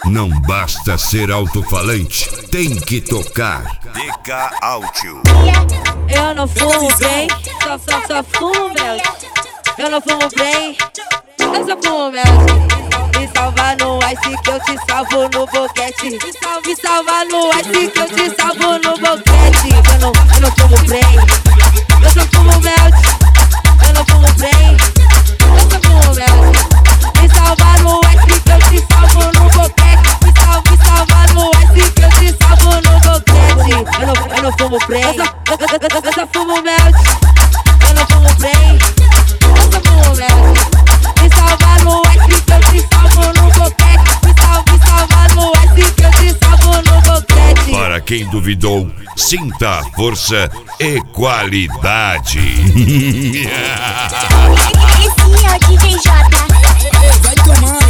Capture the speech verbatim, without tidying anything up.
Não basta ser alto-falante, tem que tocar. D K Áudio. Eu não fumo bem, só, só, só fumo mel. Eu não fumo bem, eu só fumo mel. Me salva no ice que eu te salvo no boquete. Me salva, me salva no ice que eu te salvo no boquete. Eu não, eu não fumo bem, eu só fumo mel. Eu não fumo bem, eu só fumo mel. Me salva no ice que eu te salvo no boquete. Me salva, me salva no ice que eu te salvo no boquete. Eu não, eu não fumo bem, eu só, eu, eu, eu, eu só fumo mel. Eu não fumo bem, eu só fumo mel. Me salva no ice que eu te salvo no boquete. Me salva, me salva no ice que eu te salvo no boquete. Para quem duvidou, sinta a força e qualidade. Esse é o D J J. Vai tomar.